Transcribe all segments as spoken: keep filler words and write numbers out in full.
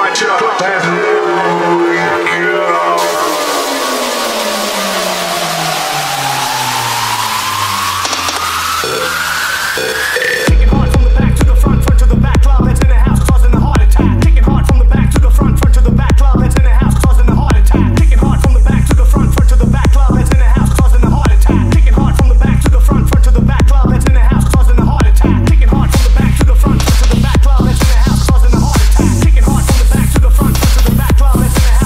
watch out. Let's Kicking hard from the back to the front, front to the back, club that's in the house causing a heart attack. Kicking hard from the back to the front, front to the back, club that's in the house causing a heart attack. Kicking hard from the back to the front, front to the back, club that's in the house causing a heart attack. Kicking hard from the back to the front, front to the back, club that's in the house causing a heart attack. Kicking hard from the back to the front, front to the back, club that's in the house causing a heart attack. Kicking hard from the back to the front, front to the back, club that's in the house.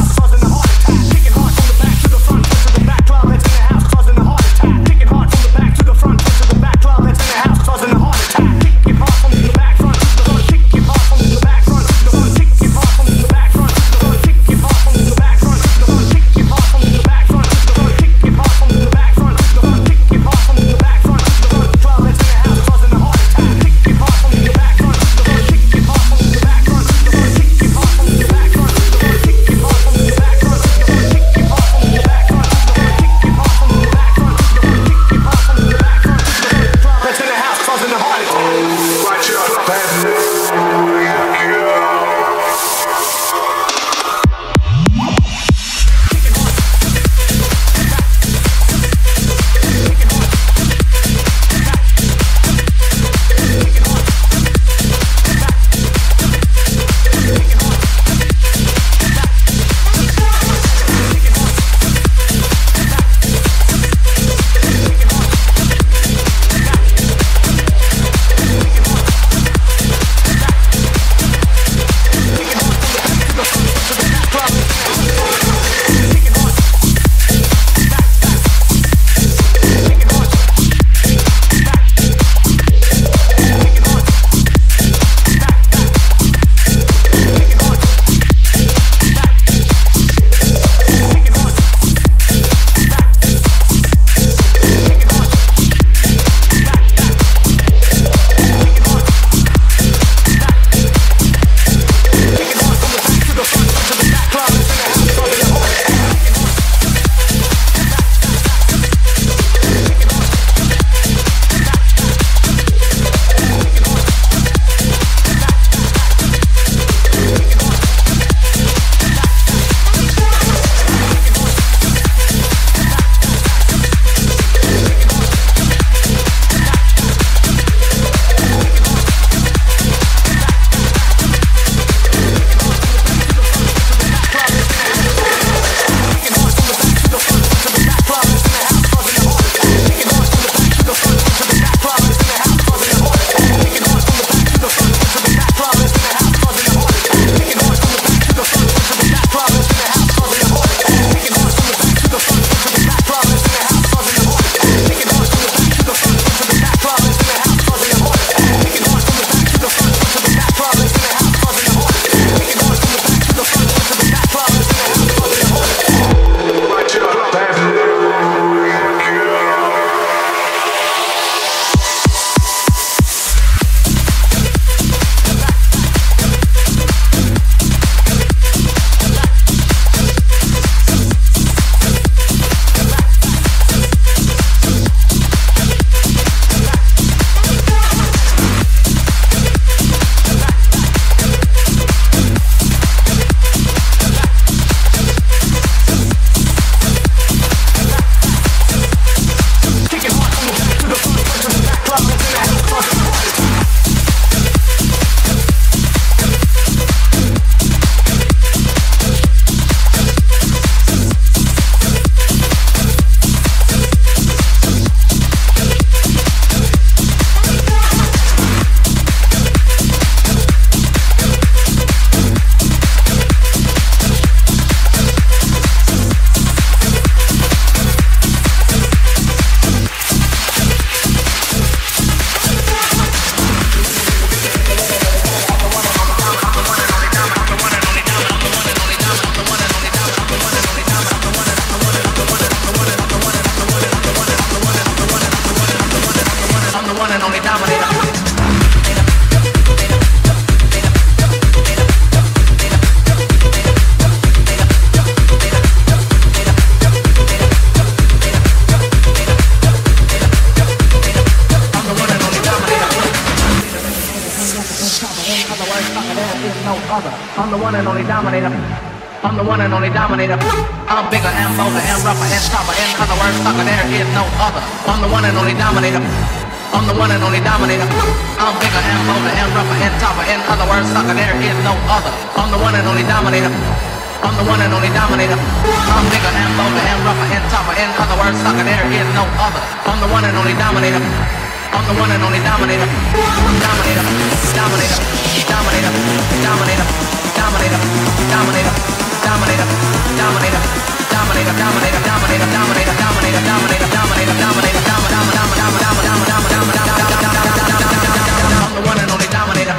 I'm the one and only dominator. I'm the one and only dominator. I'm bigger and bolder and rougher and tougher. In other words, sucker, there is no other. I'm the one and only dominator. I'm the one and only dominator. I'm bigger and bolder and rougher and tougher. In other words, sucker, there is no other. I'm the one and only dominator. I'm the one and only dominator. I'm bigger and bolder and rougher and tougher. In other words, sucker, there is no other. I'm the one and only dominator. I'm the one and only dominator. Dominator, dominator, dominator, dominator, dominator, dominator, dominator, dominator, dominator, dominator, dominator, dominator, dominator, dominator, dominator, dominator, dominator, I'm the one and only dominator.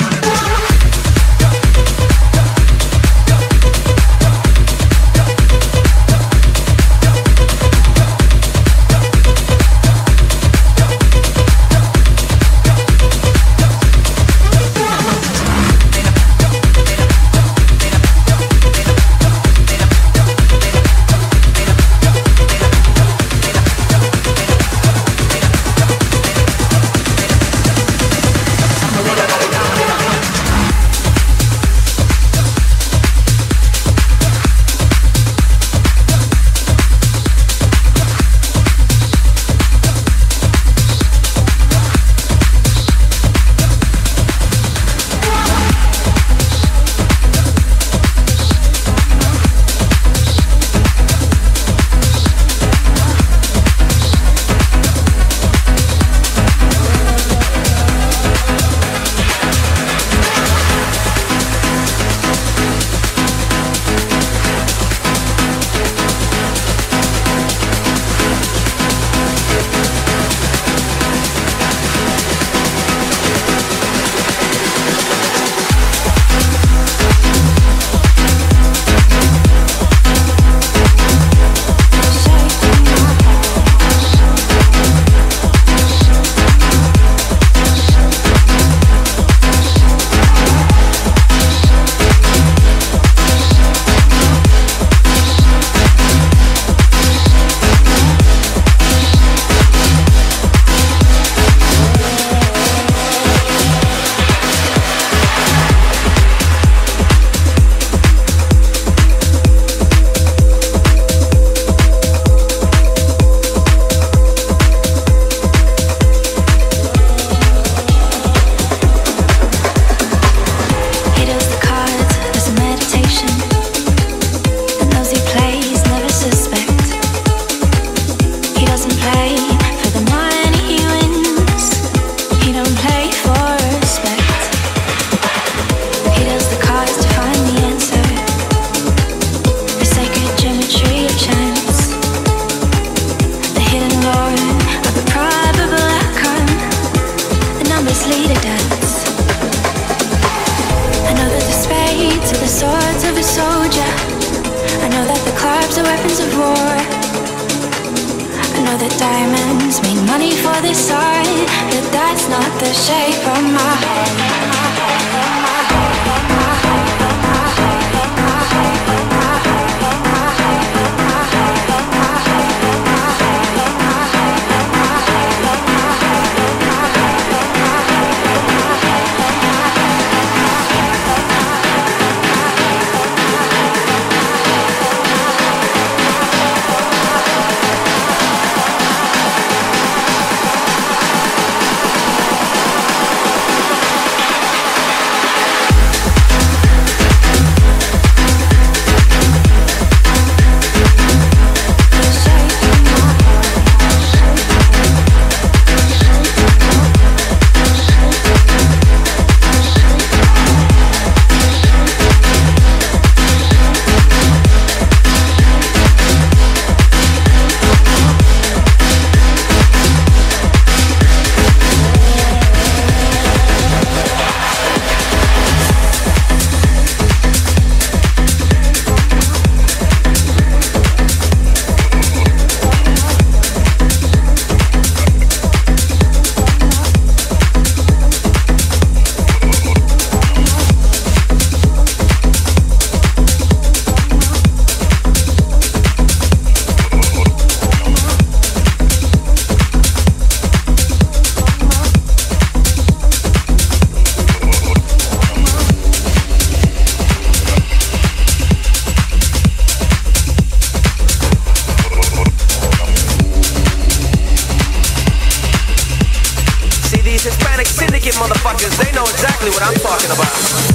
know exactly what I'm talking about.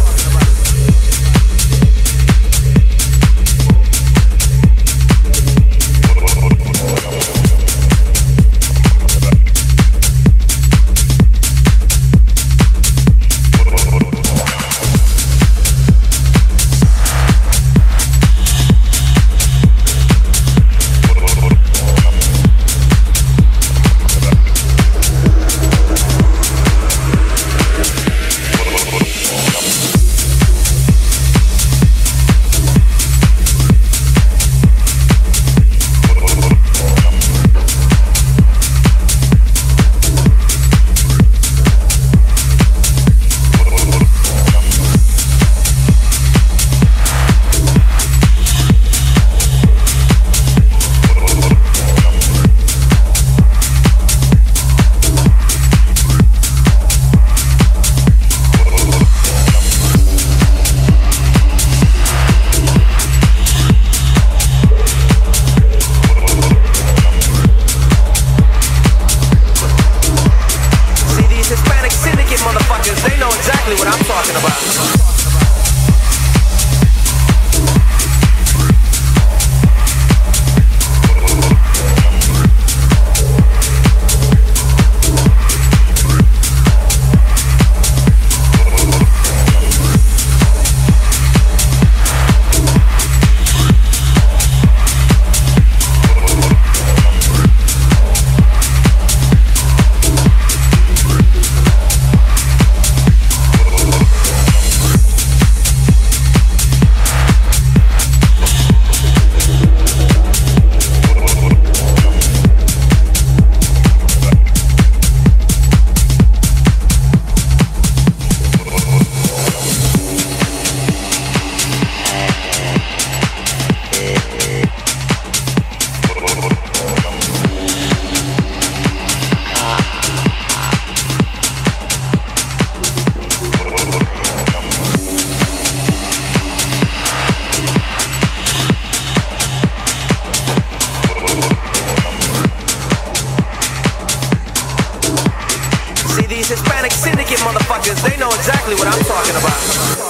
They know exactly what I'm talking about.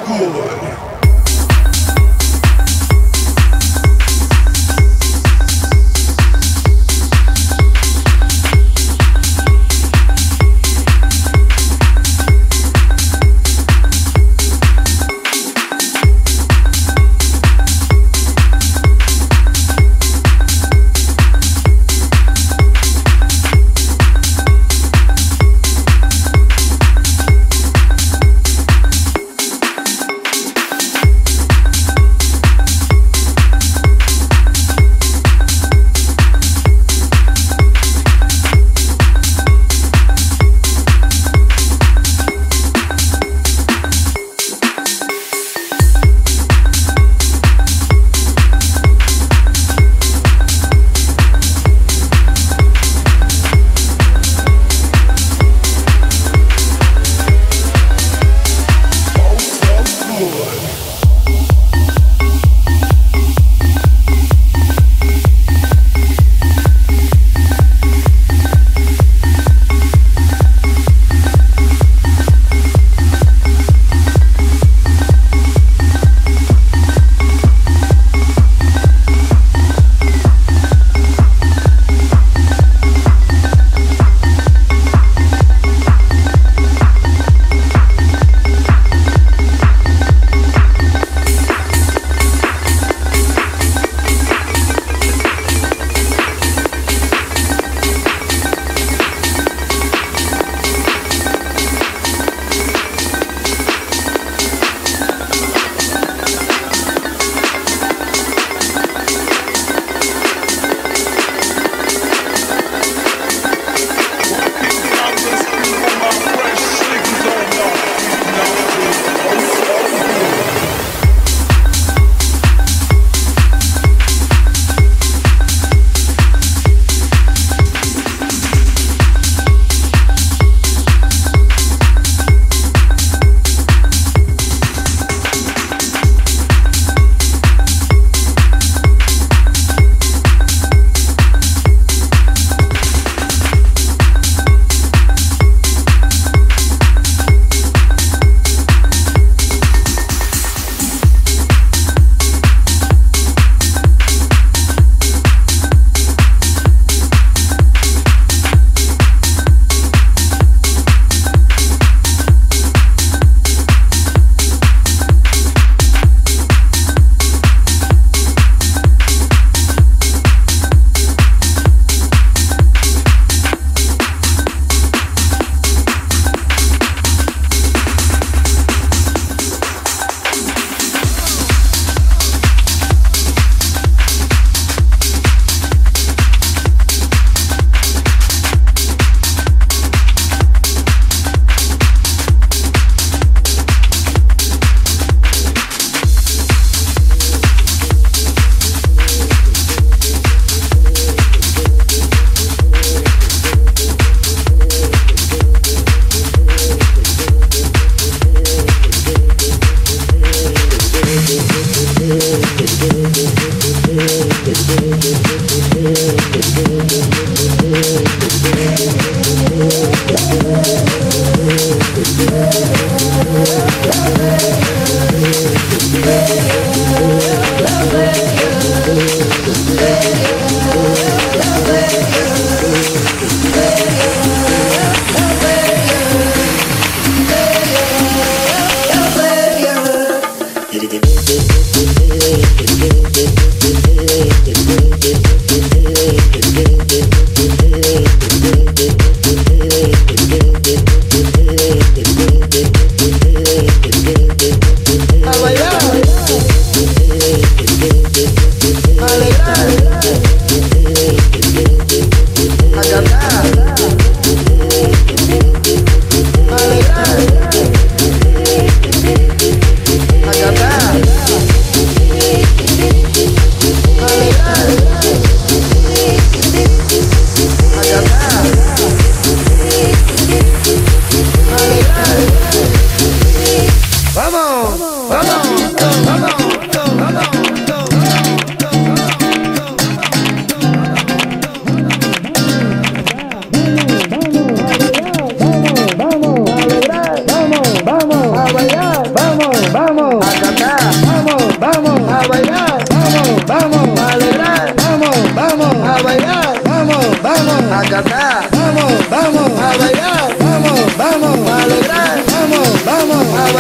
Vamos.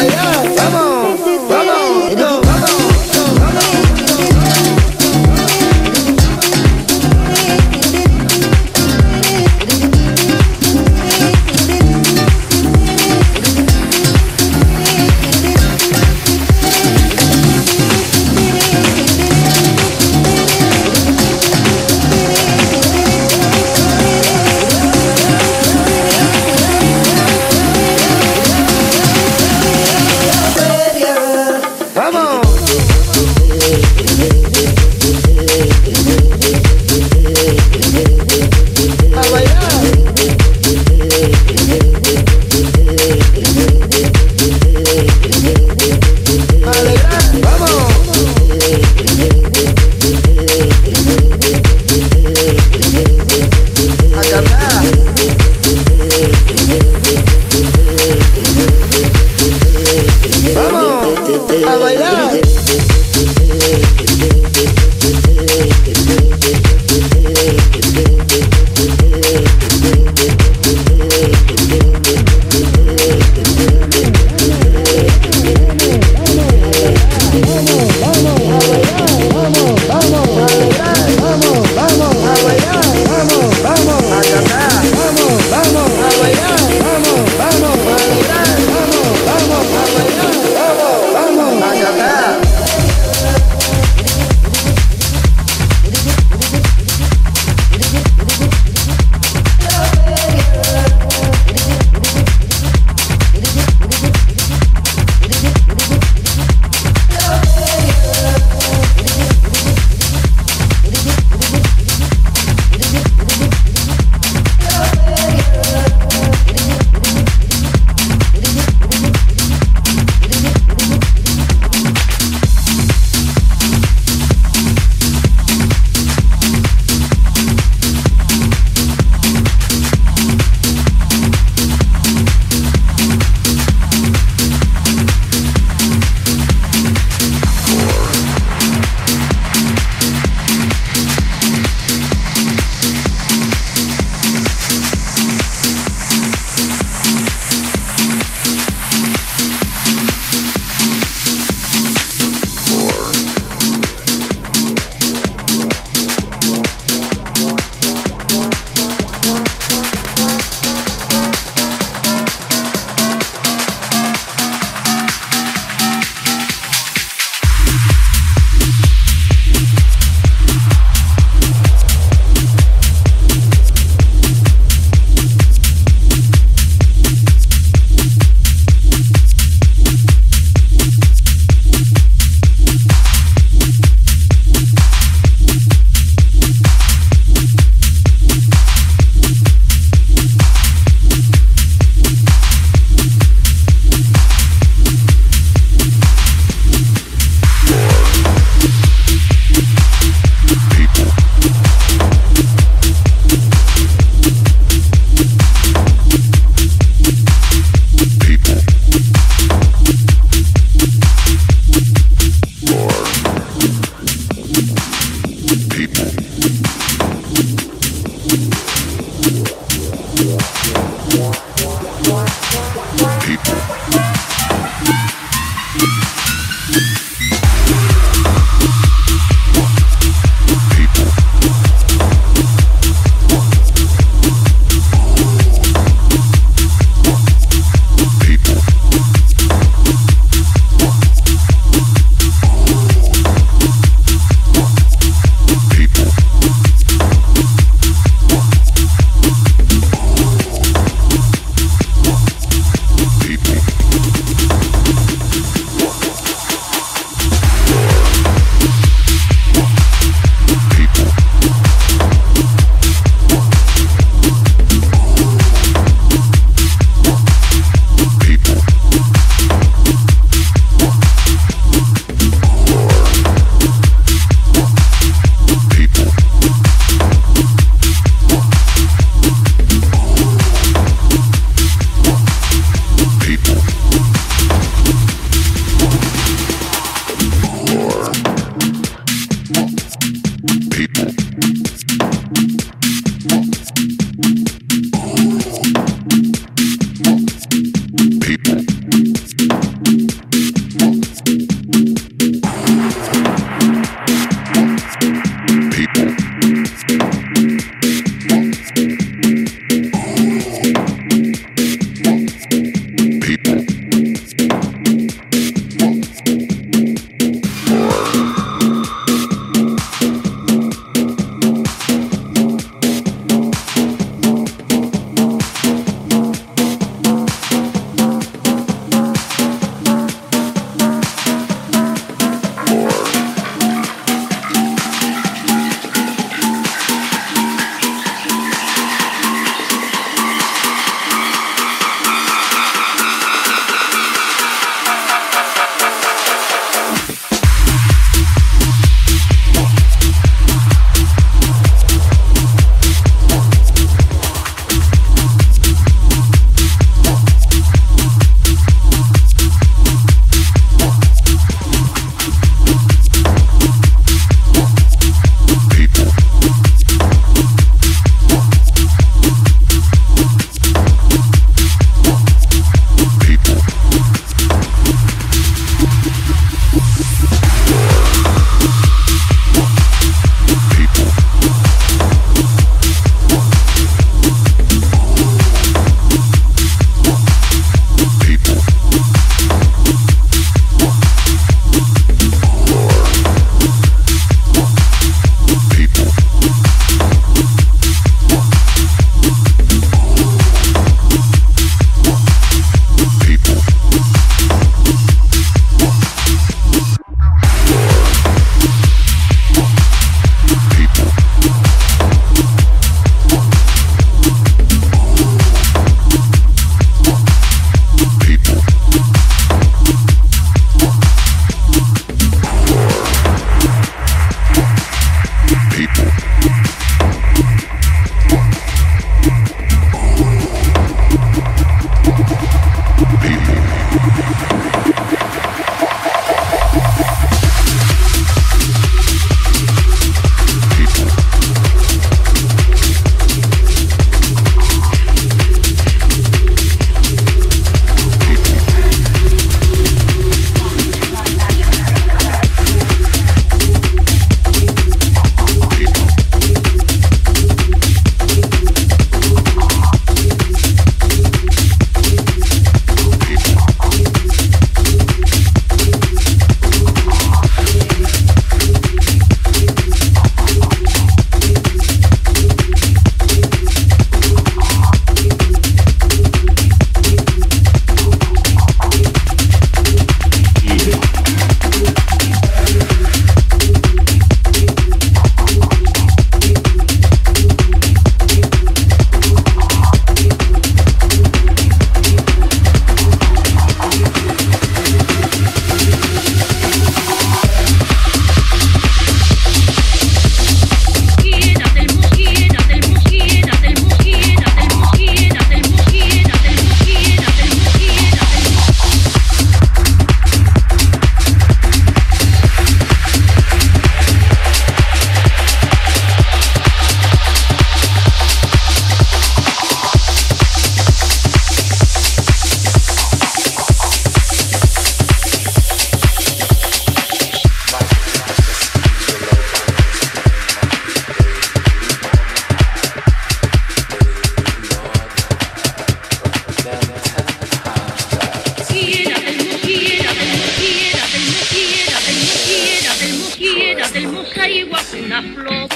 People.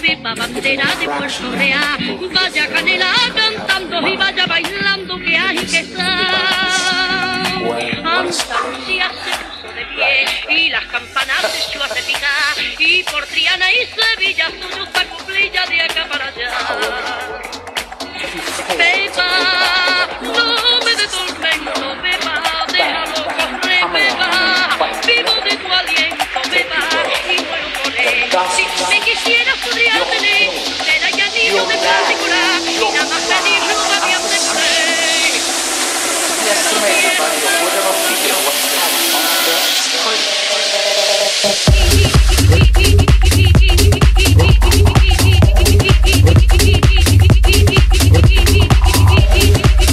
beba bandera de Puerto Real, vaya canela cantando y vaya bailando que hay que estar. Andalucía se puso de pie y las campanas se echó a repicar, y por Triana y Sevilla suyo esta cuplilla de acá para allá. Beba, no me dé tormento, beba, déjalo correr, beba, vivo de tu aliento, beba, y muero por él. Si me quisieras podría tener, será ya niño de particular, y nada más pedirlo había de poder. Gli strumenti Mario potevano finire qualcosa.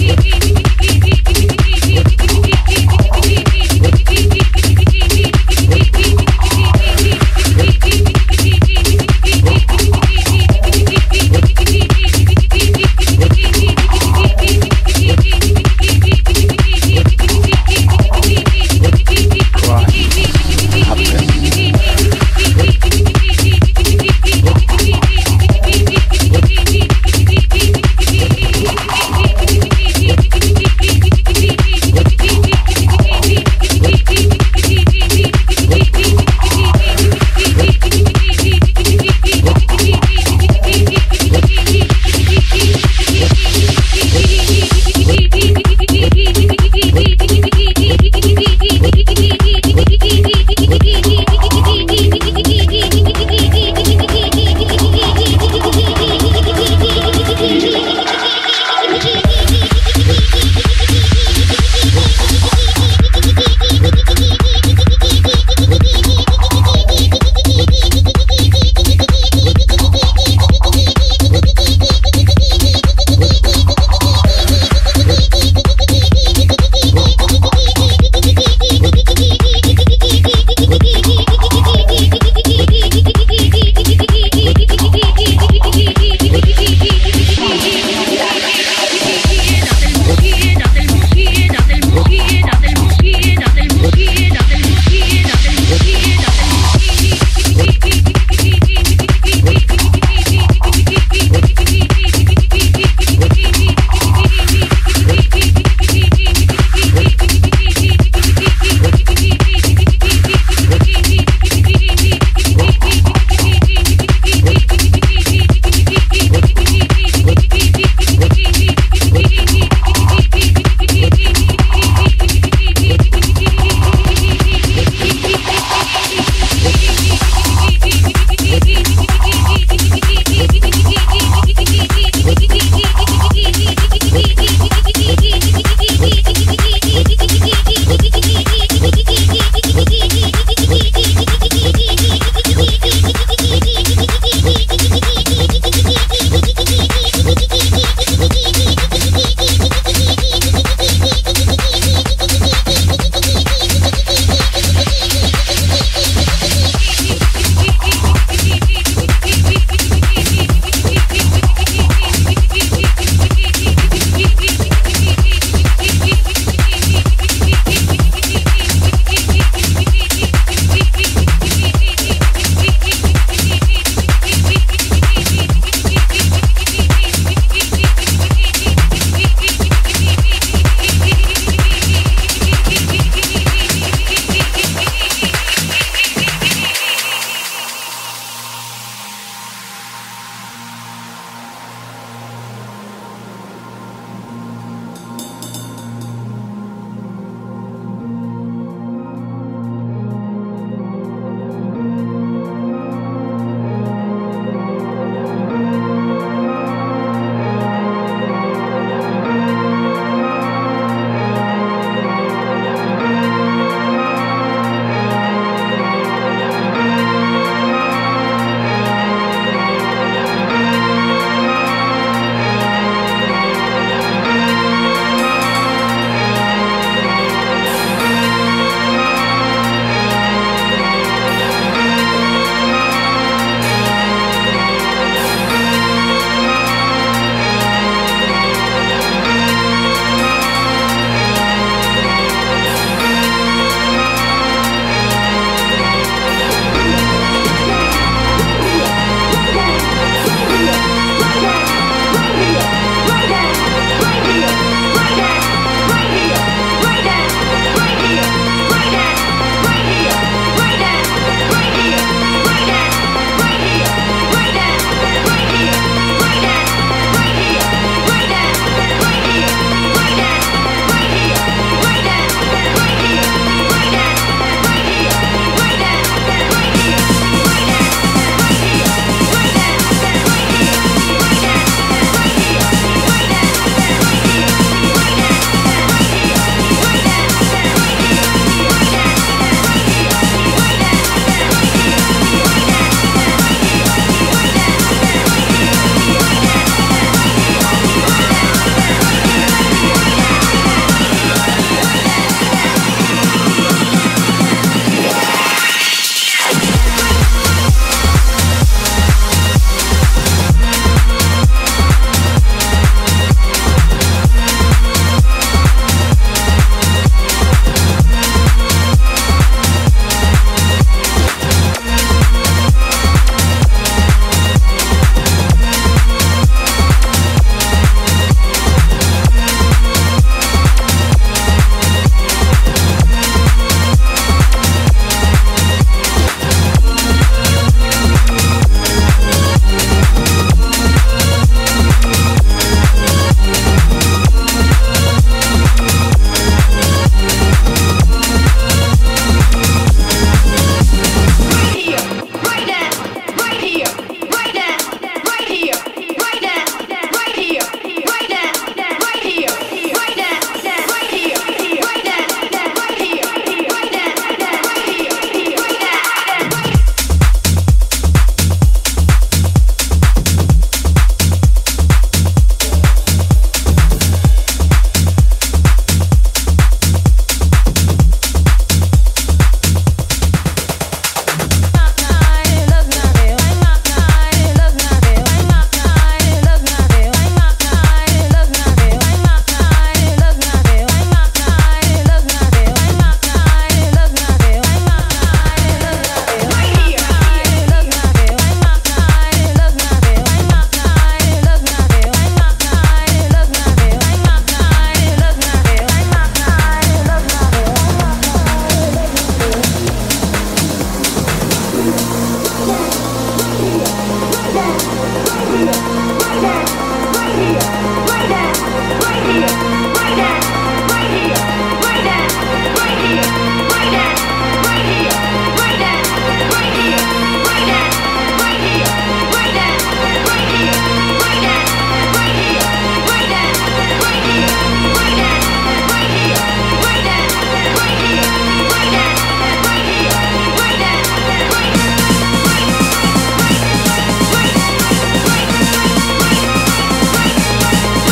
Right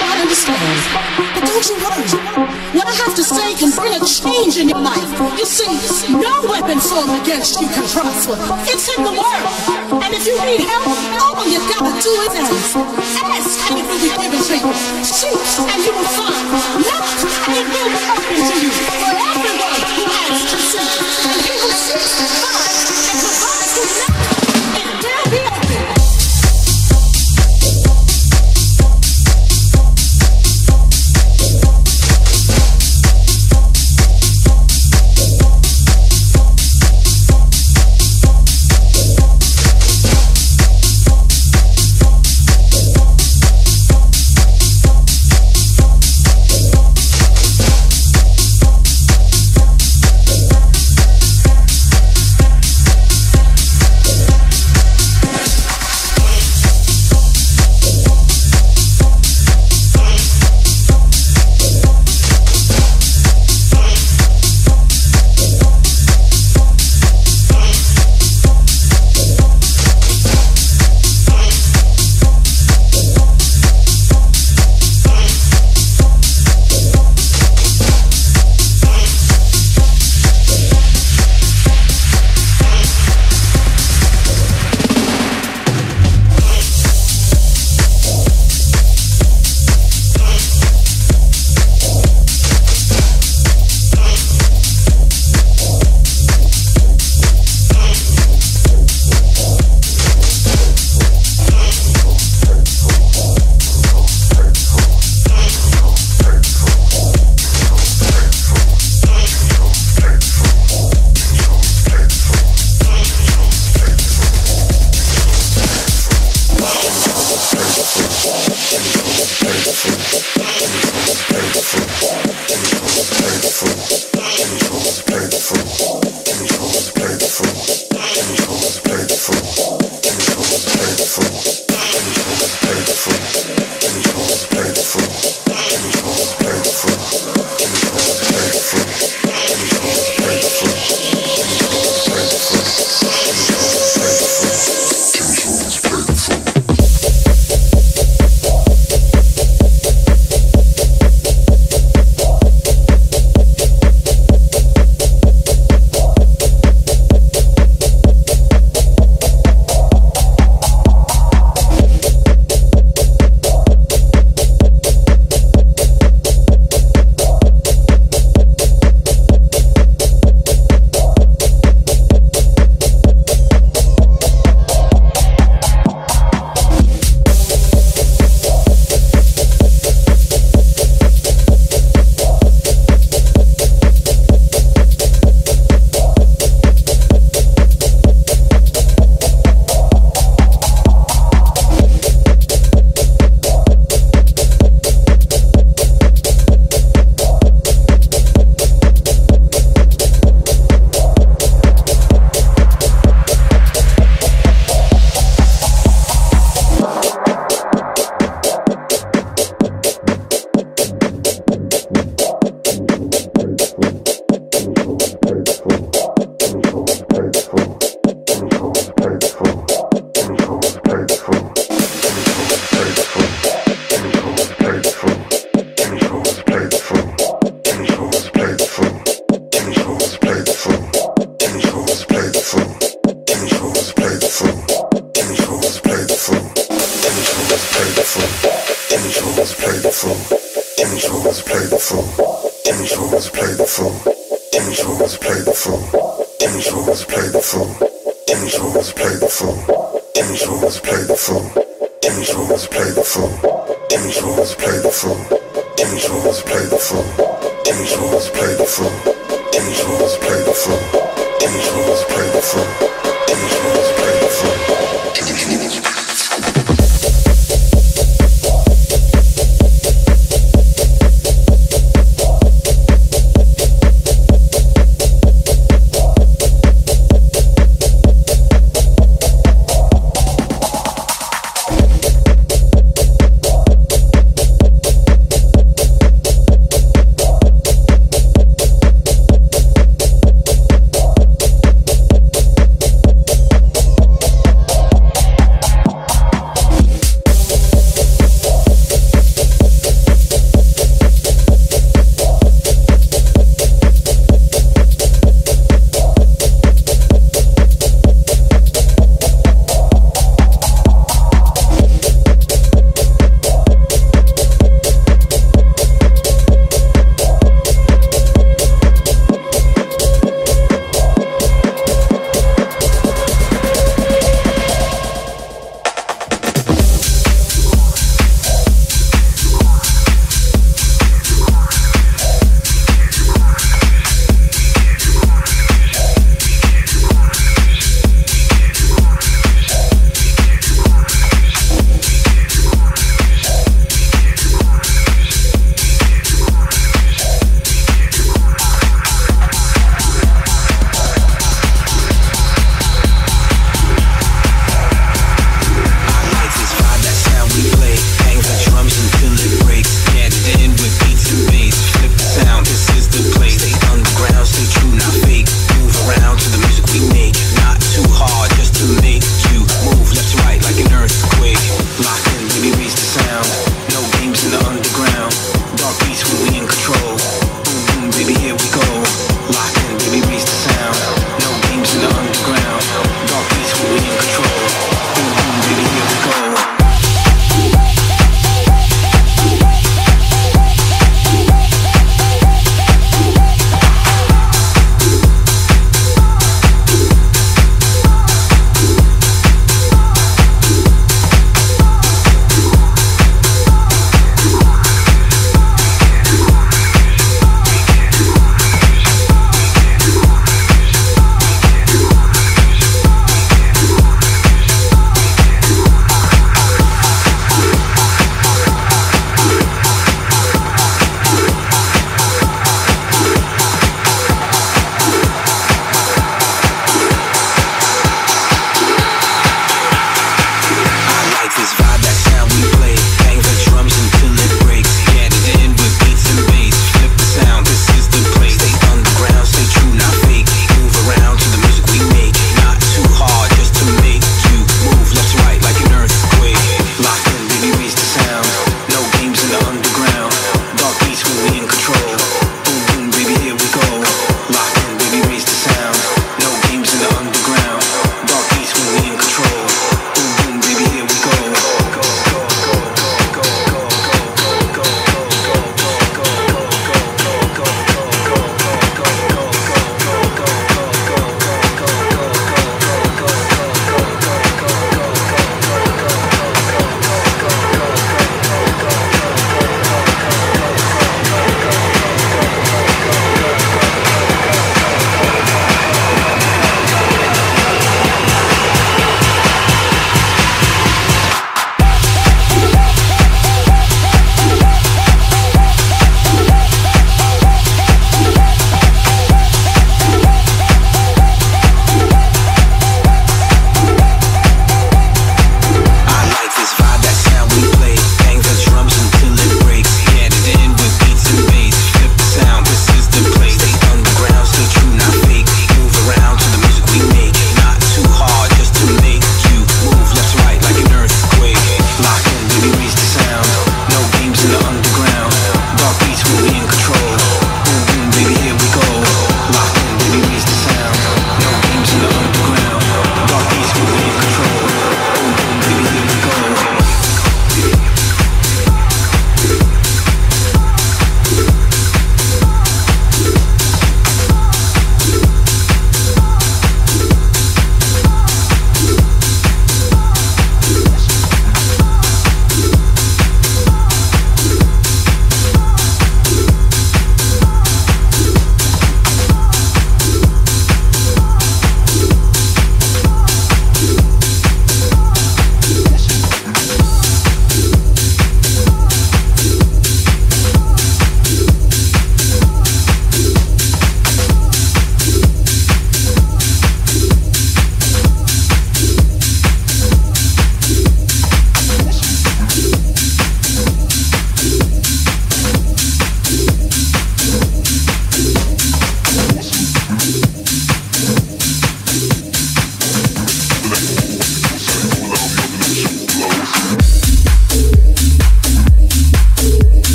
I understand. But don't you worry. What I have to say can bring a change in your life. You see, no weapon formed against you can prosper. It's in the word. And if you need help, all you gotta do is ask. Ask and it will be given to you. Seek and you will find. Knock and it will be open to you. For everyone who asks to seek, and he who seeks finds, and to those who knock, it will be open.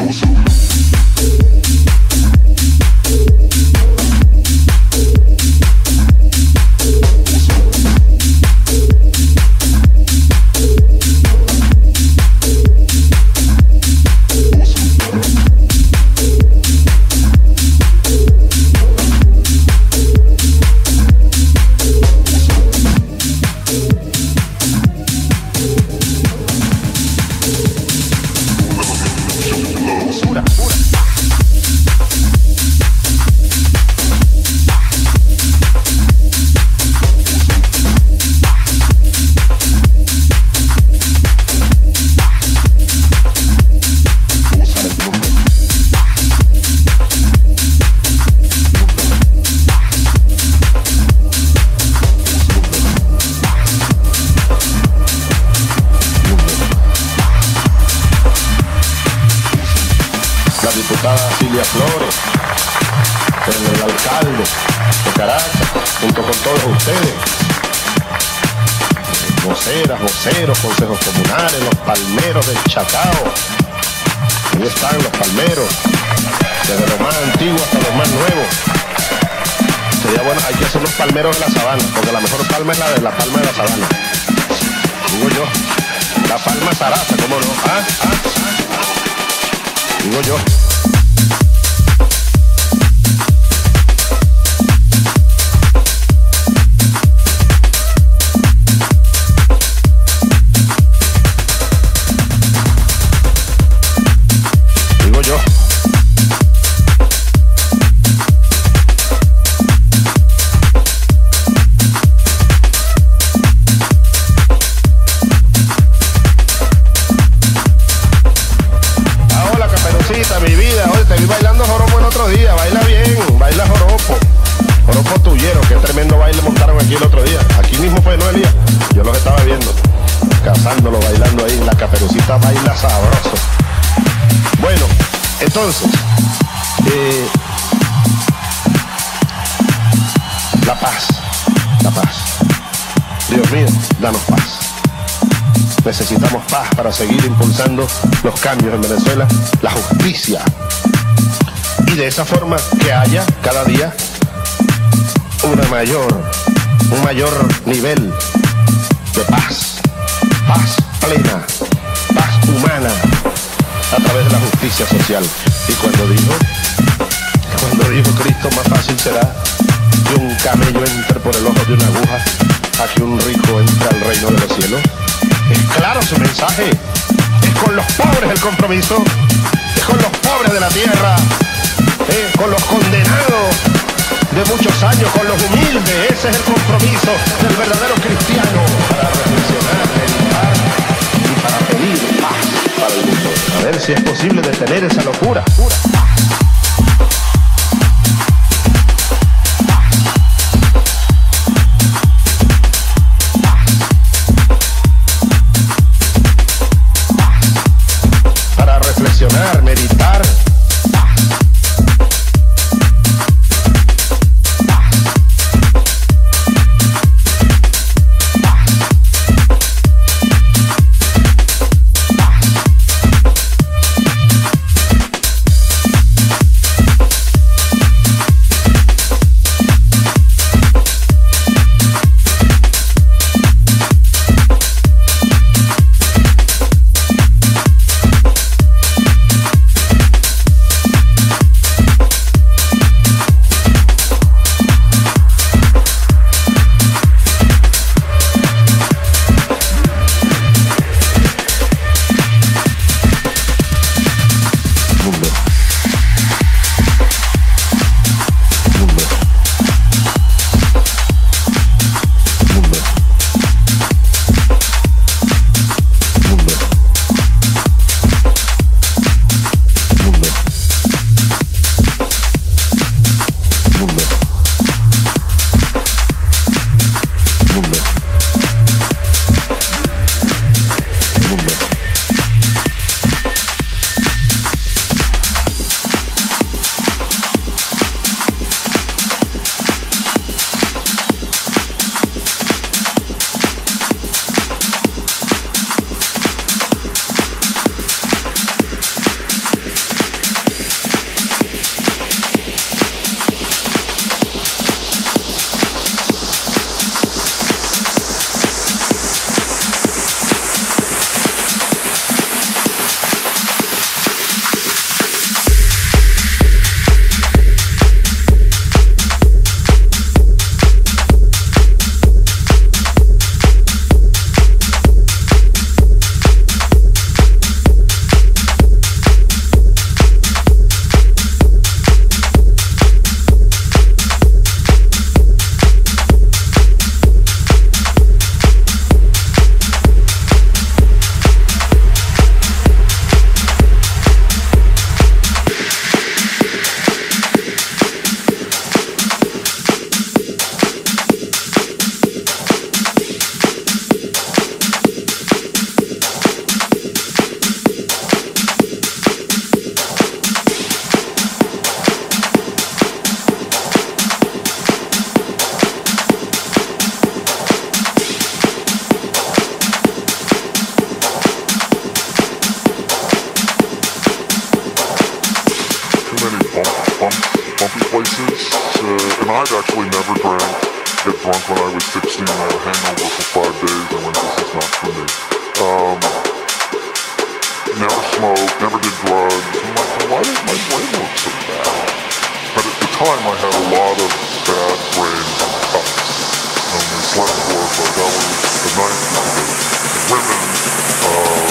Silvia Flores, el alcalde de Caracas, junto con todos ustedes, voceras, voceros, consejos comunales, los palmeros del Chacao. Ahí están los palmeros, desde los más antiguos hasta los más nuevos. Sería bueno, hay que hacer unos palmeros de la sabana, porque la mejor palma es la de la palma de la sabana. Digo yo, la palma zaraza, ¿cómo no? ¿Ah? ¿Ah? ¿Ah? Digo yo. Baila sabroso. Bueno, entonces eh, la paz, la paz. Dios mío, danos paz. Necesitamos paz para seguir impulsando los cambios en Venezuela, la justicia, y de esa forma que haya cada día una mayor, un mayor nivel de paz, paz plena, paz humana a través de la justicia social. Y cuando dijo, cuando dijo Cristo, más fácil será que un camello entre por el ojo de una aguja a que un rico entre al reino de los cielos. Es claro su mensaje, es con los pobres el compromiso, es con los pobres de la tierra, eh, con los condenados de muchos años, con los humildes. Ese es el compromiso del verdadero cristiano, para reflexionar, meditar y para pedir paz para el mundo. A ver si es posible detener esa locura. Para reflexionar, meditar. And I'd actually never drank, get drunk when I was sixteen, I had a hangover for five days, I went, this is not for me. Um, never smoked, never did drugs. I'm like, why does my brain look so bad? But at the time I had a lot of bad brain cuts. Um, they slept for us, like that was the night, women, uh,